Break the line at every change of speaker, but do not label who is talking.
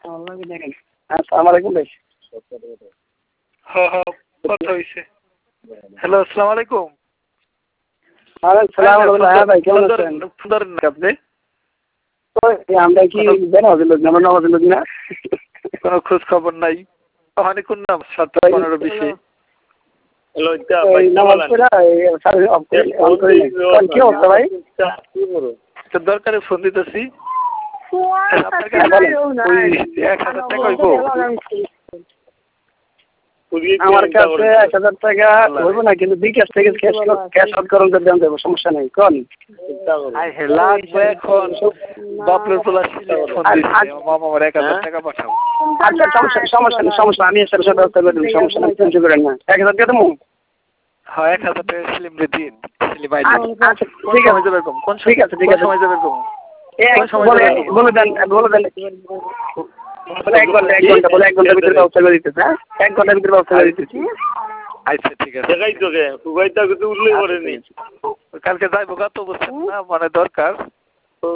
আসসালামু আলাইকুম ভাই।
হ্যাঁ কথা হয়েছে। হ্যালো, আসসালামু আলাইকুম।
হ্যাঁ ভাই, কেমন আছেন?
আপনি
আমরা কি বেনামাজি লোক না, আমরা নামাজি লোক না?
কোনো খোঁজ খবর নাই। ওখানে কোন নাম 7-15-20 দরকারে ফোন দিতেছি। 1000 টাকা হইব
আমার কাছে 1000 টাকা হইব না, কিন্তু বিকাশ থেকে ক্যাশ আউট করুন দেন দেবো, সমস্যা নেই। কোন
লাগবে এখন বাপরে তোলা ফোন দিচ্ছে মামা আমার 1000 টাকা পাঠাবো।
আচ্ছা সমস্যা আমি এসে ব্যবস্থা করে দেবো, সমস্যা নেই, চিন্তা করেন না। 1000 টাকা দেবো।
হ্যাঁ 1000 টাকা স্লিম রেডি স্লিম আইডি।
আচ্ছা ঠিক আছে যাবে কম, ঠিক আছে
সময় যাবে কম,
বলে দেন 1 ঘন্টার ভিতরে ব্যবস্থা করে দিতেছে। হ্যাঁ 1 ঘন্টার ভিতরে ব্যবস্থা করে দিতেছি।
আচ্ছা ঠিক আছে। দেখাই তোকে উগাইটা কিন্তু উল্লেখ করেনি। কালকে যাইবো গা তো বুঝছেন না, মানে দরকার।